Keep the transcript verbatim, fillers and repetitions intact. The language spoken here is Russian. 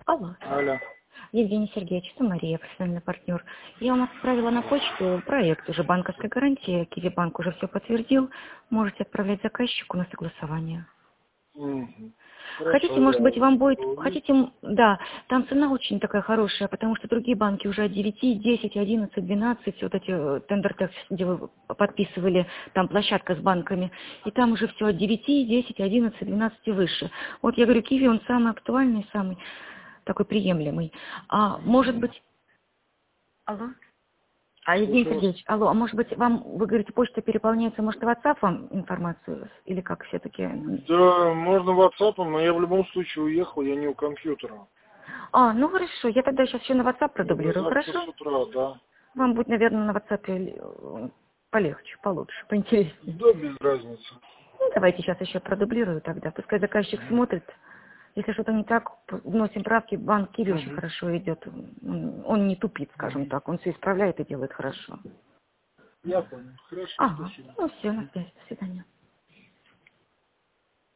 Алло. Алло. Евгений Сергеевич, это Мария, профессиональный партнер. Я вам отправила на почту проект уже банковской гарантии. Киви-банк уже все подтвердил. Можете отправлять заказчику на согласование. Угу. Хотите, Хорошо, может быть, я вам будет... увижу. Хотите, м, да, там цена очень такая хорошая, потому что другие банки уже от девяти, десять, одиннадцать, двенадцать, вот эти э, тендер-текс, где вы подписывали, там площадка с банками, и там уже все от девяти, десять, одиннадцать, двенадцать и выше. Вот я говорю, Киви, он самый актуальный, самый такой приемлемый. А может быть... Алло? А, Евгений Слушаю вас. Сергеевич, алло, а может быть, вам, вы говорите, почта переполняется, может, в WhatsApp вам информацию, или как все-таки? Да, можно WhatsApp, но я в любом случае уехал, я не у компьютера. А, ну хорошо, я тогда сейчас еще на WhatsApp Это продублирую, завтра хорошо? с утра, да. Вам будет, наверное, на WhatsApp э, полегче, получше, поинтереснее. Да, без разницы. Ну, давайте сейчас еще продублирую тогда, пускай заказчик смотрит. Если что-то не так, вносим правки, банк Киви очень Угу. хорошо идет. Он не тупит, скажем Угу. так, он все исправляет и делает хорошо. Я понял. Хорошо, Ага, спасибо. ну все, на связи, до свидания.